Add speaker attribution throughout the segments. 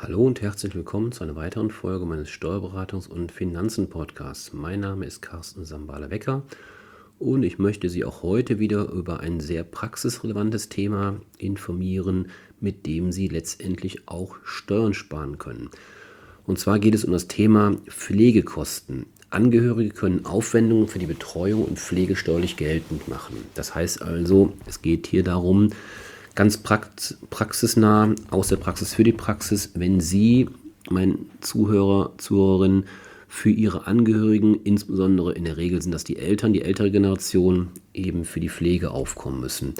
Speaker 1: Hallo und herzlich willkommen zu einer weiteren Folge meines Steuerberatungs- und Finanzen-Podcasts. Mein Name ist Carsten Sambale-Wecker und ich möchte Sie auch heute wieder über ein sehr praxisrelevantes Thema informieren, mit dem Sie letztendlich auch Steuern sparen können. Und zwar geht es um das Thema Pflegekosten. Angehörige können Aufwendungen für die Betreuung und Pflege steuerlich geltend machen. Das heißt also, es geht hier darum, ganz praxisnah, aus der Praxis für die Praxis, wenn Sie, mein Zuhörer, Zuhörerin, für Ihre Angehörigen, insbesondere in der Regel sind das die Eltern, die ältere Generation, eben für die Pflege aufkommen müssen.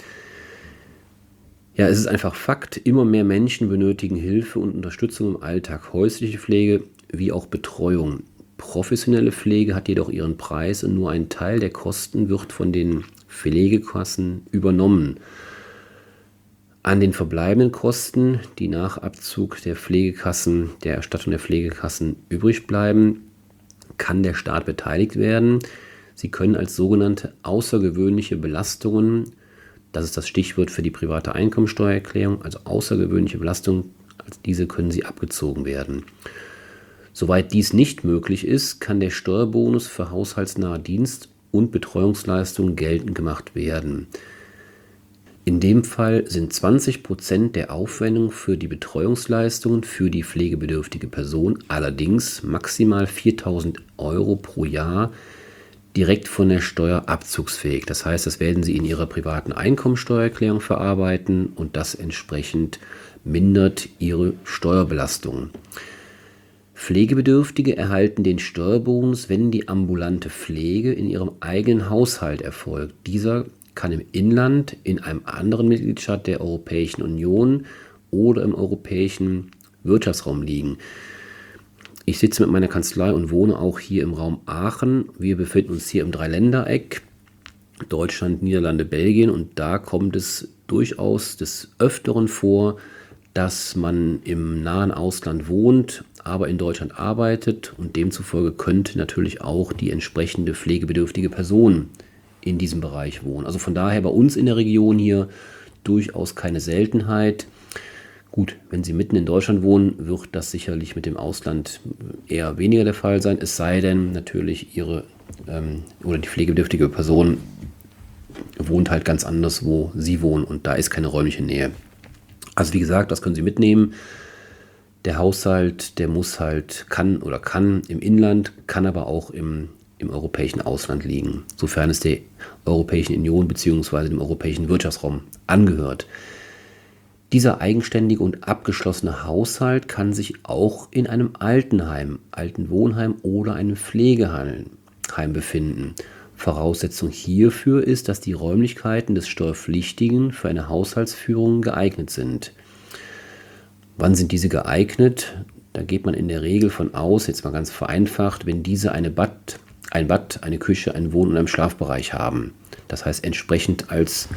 Speaker 1: Ja, es ist einfach Fakt, immer mehr Menschen benötigen Hilfe und Unterstützung im Alltag, häusliche Pflege wie auch Betreuung. Professionelle Pflege hat jedoch ihren Preis und nur ein Teil der Kosten wird von den Pflegekassen übernommen. An den verbleibenden Kosten, die nach Abzug der Pflegekassen, der Erstattung der Pflegekassen übrig bleiben, kann der Staat beteiligt werden. Sie können als sogenannte außergewöhnliche Belastungen, das ist das Stichwort für die private Einkommensteuererklärung, also außergewöhnliche Belastungen, als diese können sie abgezogen werden. Soweit dies nicht möglich ist, kann der Steuerbonus für haushaltsnahe Dienst- und Betreuungsleistungen geltend gemacht werden. In dem Fall sind 20% der Aufwendung für die Betreuungsleistungen für die pflegebedürftige Person, allerdings maximal 4.000 Euro pro Jahr, direkt von der Steuer abzugsfähig. Das heißt, das werden Sie in Ihrer privaten Einkommensteuererklärung verarbeiten und das entsprechend mindert Ihre Steuerbelastung. Pflegebedürftige erhalten den Steuerbonus, wenn die ambulante Pflege in ihrem eigenen Haushalt erfolgt. Dieser kann im Inland, in einem anderen Mitgliedstaat der Europäischen Union oder im europäischen Wirtschaftsraum liegen. Ich sitze mit meiner Kanzlei und wohne auch hier im Raum Aachen. Wir befinden uns hier im Dreiländereck, Deutschland, Niederlande, Belgien, und da kommt es durchaus des Öfteren vor, dass man im nahen Ausland wohnt, aber in Deutschland arbeitet und demzufolge könnte natürlich auch die entsprechende pflegebedürftige Person in diesem Bereich wohnen. Also von daher bei uns in der Region hier durchaus keine Seltenheit. Gut, wenn Sie mitten in Deutschland wohnen, wird das sicherlich mit dem Ausland eher weniger der Fall sein, es sei denn natürlich Ihre oder die pflegebedürftige Person wohnt halt ganz anders, wo Sie wohnen und da ist keine räumliche Nähe. Also wie gesagt, das können Sie mitnehmen. Der Haushalt, der muss halt, kann im Inland, kann aber auch im europäischen Ausland liegen, sofern es der Europäischen Union bzw. dem europäischen Wirtschaftsraum angehört. Dieser eigenständige und abgeschlossene Haushalt kann sich auch in einem Altenheim, Altenwohnheim oder einem Pflegeheim befinden. Voraussetzung hierfür ist, dass die Räumlichkeiten des Steuerpflichtigen für eine Haushaltsführung geeignet sind. Wann sind diese geeignet? Da geht man in der Regel von aus, jetzt mal ganz vereinfacht, wenn diese ein Bad, eine Küche, einen Wohn- und einen Schlafbereich haben. Das heißt, entsprechend als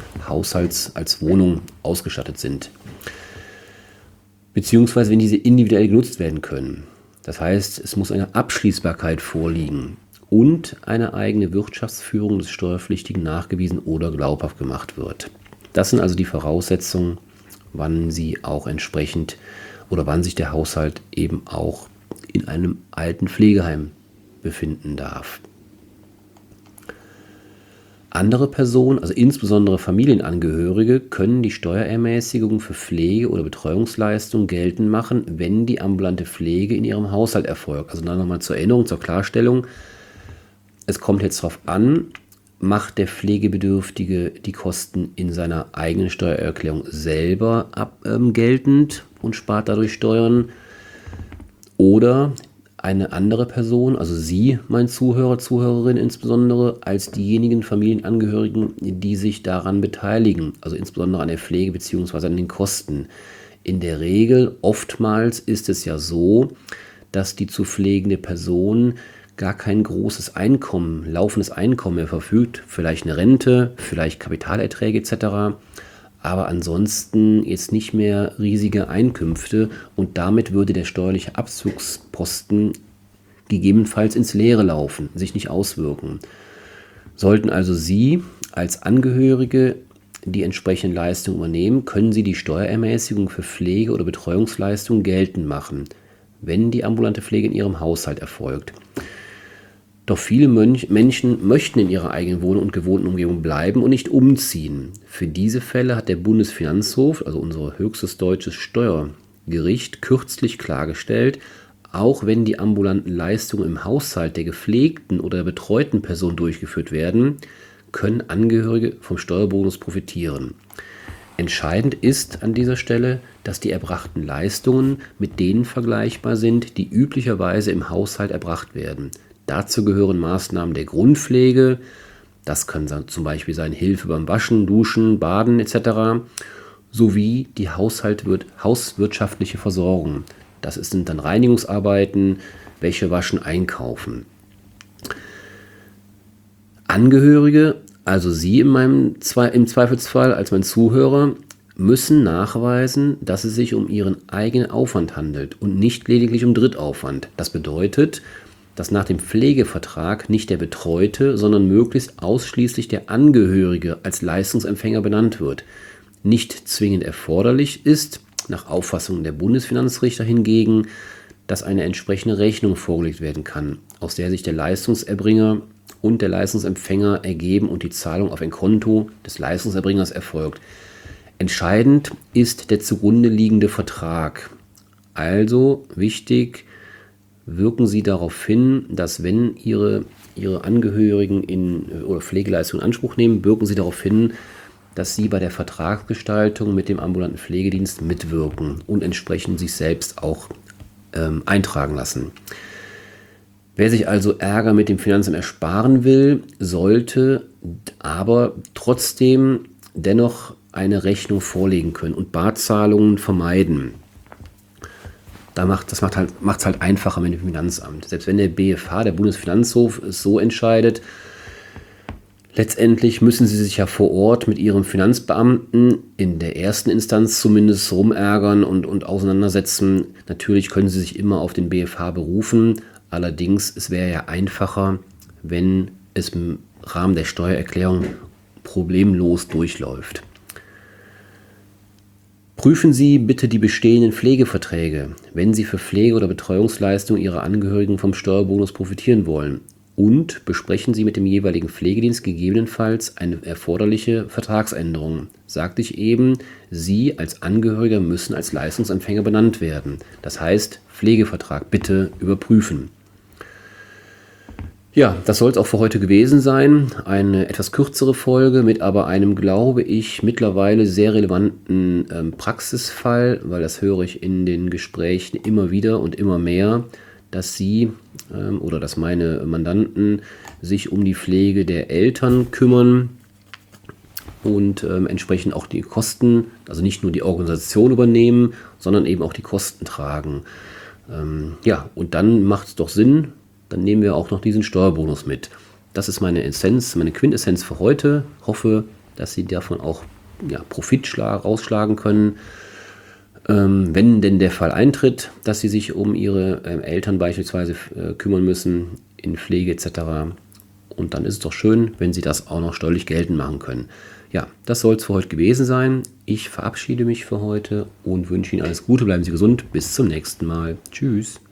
Speaker 1: als Wohnung ausgestattet sind. Beziehungsweise wenn diese individuell genutzt werden können. Das heißt, es muss eine Abschließbarkeit vorliegen und eine eigene Wirtschaftsführung des Steuerpflichtigen nachgewiesen oder glaubhaft gemacht wird. Das sind also die Voraussetzungen, wann sie auch entsprechend oder wann sich der Haushalt eben auch in einem alten Pflegeheim befinden darf. Andere Personen, also insbesondere Familienangehörige, können die Steuerermäßigung für Pflege- oder Betreuungsleistungen geltend machen, wenn die ambulante Pflege in ihrem Haushalt erfolgt. Also dann nochmal zur Erinnerung, zur Klarstellung. Es kommt jetzt darauf an, macht der Pflegebedürftige die Kosten in seiner eigenen Steuererklärung selber geltend und spart dadurch Steuern, oder eine andere Person, also Sie, mein Zuhörer, Zuhörerin insbesondere, als diejenigen Familienangehörigen, die sich daran beteiligen, also insbesondere an der Pflege bzw. an den Kosten. In der Regel, oftmals ist es ja so, dass die zu pflegende Person gar kein großes Einkommen, laufendes Einkommen mehr verfügt, vielleicht eine Rente, vielleicht Kapitalerträge etc., aber ansonsten jetzt nicht mehr riesige Einkünfte und damit würde der steuerliche Abzugsposten gegebenenfalls ins Leere laufen, sich nicht auswirken. Sollten also Sie als Angehörige die entsprechenden Leistungen übernehmen, können sie die Steuerermäßigung für Pflege- oder Betreuungsleistungen geltend machen, wenn die ambulante Pflege in ihrem Haushalt erfolgt. Doch viele Menschen möchten in ihrer eigenen Wohnung und gewohnten Umgebung bleiben und nicht umziehen. Für diese Fälle hat der Bundesfinanzhof, also unser höchstes deutsches Steuergericht, kürzlich klargestellt, auch wenn die ambulanten Leistungen im Haushalt der gepflegten oder der betreuten Person durchgeführt werden, können Angehörige vom Steuerbonus profitieren. Entscheidend ist an dieser Stelle, dass die erbrachten Leistungen mit denen vergleichbar sind, die üblicherweise im Haushalt erbracht werden. Dazu gehören Maßnahmen der Grundpflege, das kann zum Beispiel sein Hilfe beim Waschen, Duschen, Baden etc., sowie die hauswirtschaftliche Versorgung. Sind dann Reinigungsarbeiten, Wäsche waschen, Einkaufen. Angehörige, also Sie im Zweifelsfall als mein Zuhörer, müssen nachweisen, dass es sich um Ihren eigenen Aufwand handelt und nicht lediglich um Drittaufwand. Das bedeutet, dass nach dem Pflegevertrag nicht der Betreute, sondern möglichst ausschließlich der Angehörige als Leistungsempfänger benannt wird. Nicht zwingend erforderlich ist, nach Auffassung der Bundesfinanzrichter hingegen, dass eine entsprechende Rechnung vorgelegt werden kann, aus der sich der Leistungserbringer und der Leistungsempfänger ergeben und die Zahlung auf ein Konto des Leistungserbringers erfolgt. Entscheidend ist der zugrunde liegende Vertrag. Also wichtig, wirken Sie darauf hin, dass wenn Ihre Angehörigen oder Pflegeleistungen in Anspruch nehmen, wirken Sie darauf hin, dass Sie bei der Vertragsgestaltung mit dem ambulanten Pflegedienst mitwirken und entsprechend sich selbst auch eintragen lassen. Wer sich also Ärger mit dem Finanzamt ersparen will, sollte aber trotzdem dennoch eine Rechnung vorlegen können und Barzahlungen vermeiden. Das macht es halt einfacher mit dem Finanzamt. Selbst wenn der BFH, der Bundesfinanzhof, es so entscheidet, letztendlich müssen Sie sich ja vor Ort mit Ihrem Finanzbeamten in der ersten Instanz zumindest rumärgern und auseinandersetzen. Natürlich können Sie sich immer auf den BFH berufen. Allerdings, es wäre ja einfacher, wenn es im Rahmen der Steuererklärung problemlos durchläuft. Prüfen Sie bitte die bestehenden Pflegeverträge, wenn Sie für Pflege- oder Betreuungsleistungen Ihrer Angehörigen vom Steuerbonus profitieren wollen. Und besprechen Sie mit dem jeweiligen Pflegedienst gegebenenfalls eine erforderliche Vertragsänderung. Sagte ich eben, Sie als Angehöriger müssen als Leistungsempfänger benannt werden. Das heißt, Pflegevertrag bitte überprüfen. Ja, das soll es auch für heute gewesen sein. Eine etwas kürzere Folge mit aber einem, glaube ich, mittlerweile sehr relevanten Praxisfall, weil das höre ich in den Gesprächen immer wieder und immer mehr, dass Sie oder dass meine Mandanten sich um die Pflege der Eltern kümmern und entsprechend auch die Kosten, also nicht nur die Organisation übernehmen, sondern eben auch die Kosten tragen. Ja, und dann macht es doch Sinn, dann nehmen wir auch noch diesen Steuerbonus mit. Das ist meine Essenz, meine Quintessenz für heute. Hoffe, dass Sie davon auch Profit rausschlagen können. Wenn denn der Fall eintritt, dass Sie sich um Ihre Eltern beispielsweise kümmern müssen, in Pflege etc. Und dann ist es doch schön, wenn Sie das auch noch steuerlich geltend machen können. Ja, das soll es für heute gewesen sein. Ich verabschiede mich für heute und wünsche Ihnen alles Gute. Bleiben Sie gesund. Bis zum nächsten Mal. Tschüss.